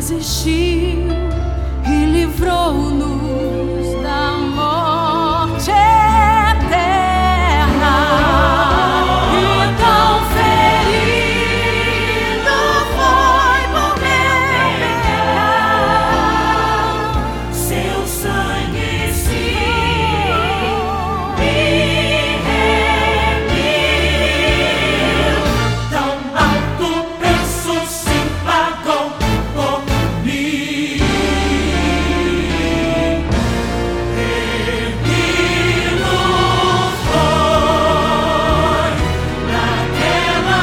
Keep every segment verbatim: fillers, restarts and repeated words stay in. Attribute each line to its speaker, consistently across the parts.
Speaker 1: existiu e livrou-nos da morte eterna. E tão ferido foi por meu pecado, seu sangue se me remiu.
Speaker 2: Tão alto preço se pagou por mim. Erguido foi naquela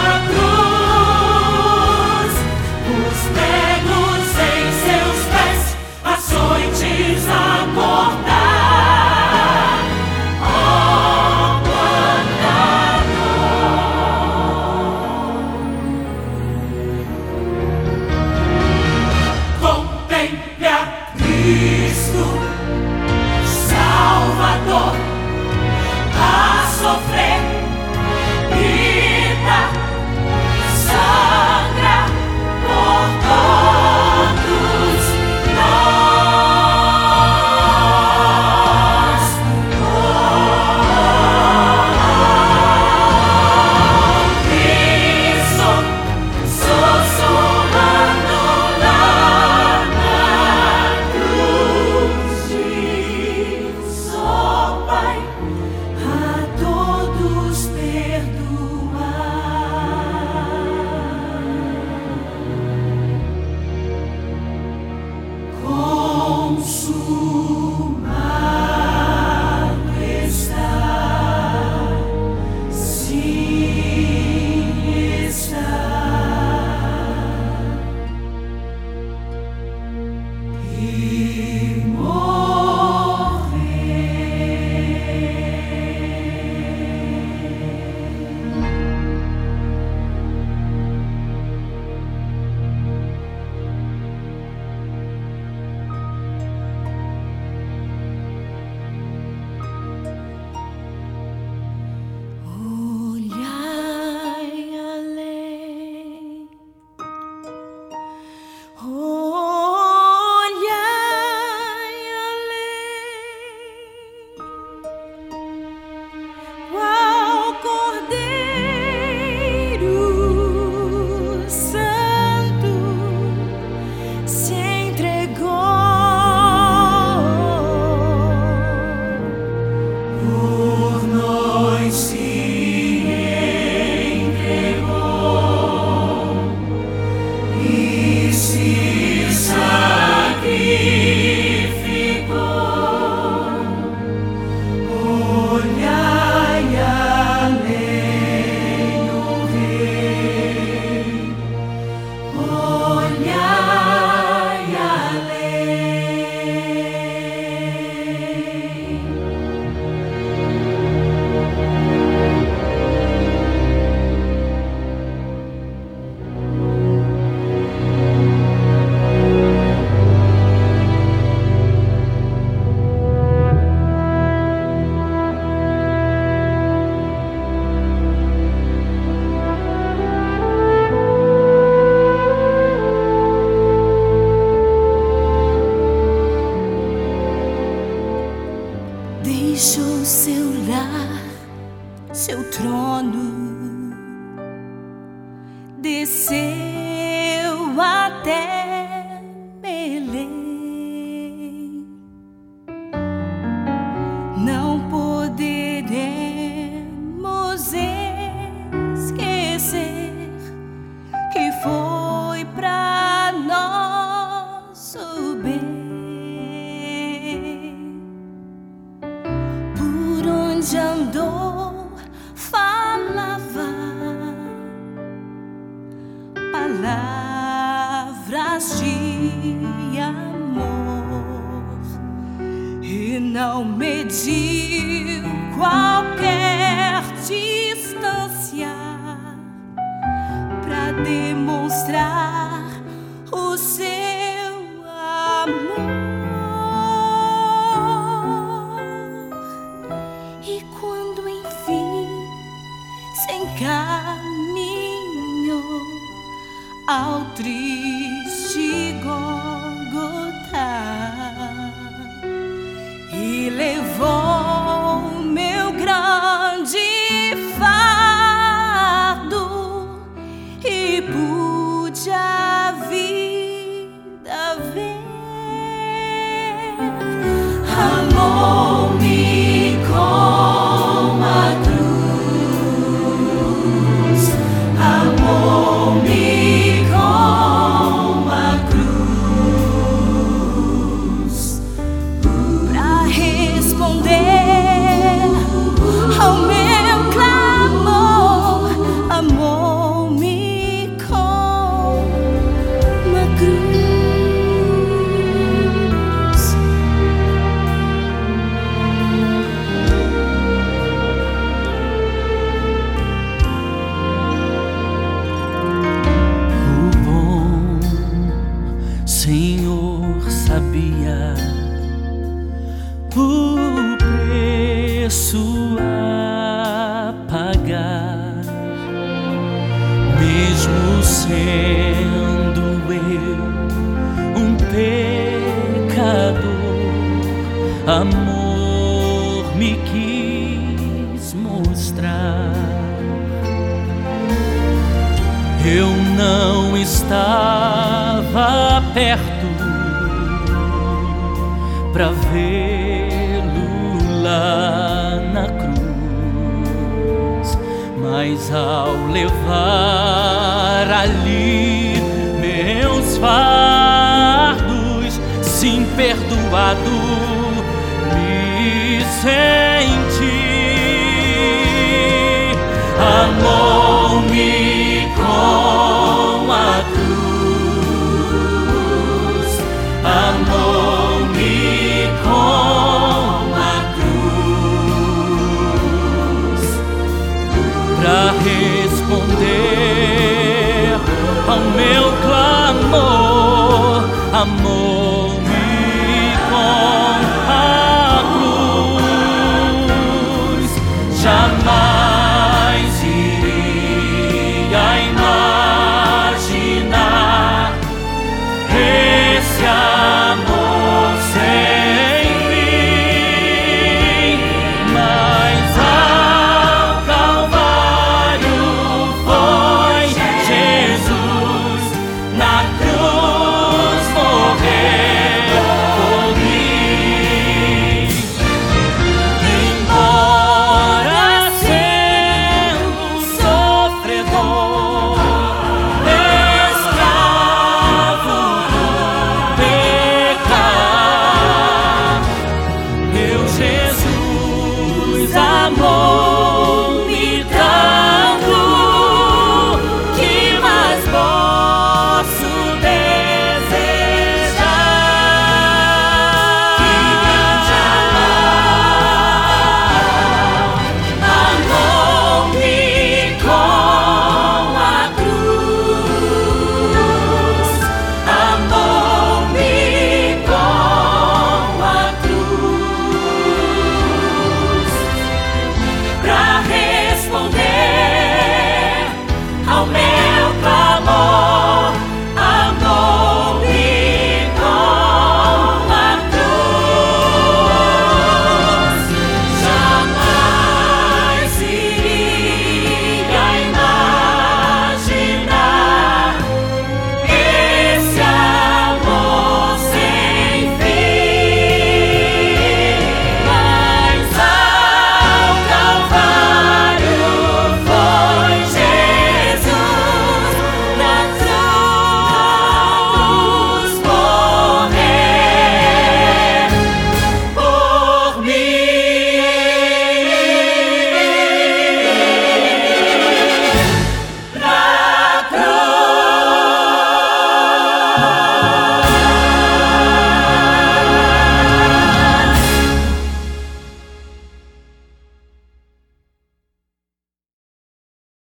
Speaker 2: cruz, os pregos em seus pés, açoites a cortar. Ó contemple a Cristo, Salvador, a sofrer, grita, sangra por todos nós. Oh, Cristo, sussurrando lá na cruz, diz: ó Pai, a todos perdoar. Consumado está, sim está. E olhai além, olhai além, qual Cordeiro Santo se entregou Por nós se entregou e se sacrificou. Olhai além o Rei, olhai além.
Speaker 1: Deixou seu lar, seu trono, desceu até Belém. Não poderemos esquecer que foi pra nosso bem. Por onde andou, falava palavras de amor e não mediu qualquer distância pra demonstrar o seu amor. E quando enfim se encaminhou ao triste Gólgota e levou meu grande fardo e pude a vida ver. Amou-me com a cruz, amou-me com a cruz, pra responder ao meu clamor. Amou-me com a cruz.
Speaker 3: Senhor sabia o preço a pagar, mesmo sendo eu um pecador, amor me quis mostrar. Eu não estava perto pra vê-lo lá na cruz, mas ao levar ali meus fardos, sim, perdoado me senti. Amou-me com a cruz, amou-me com a cruz, pra responder ao meu clamor. Amor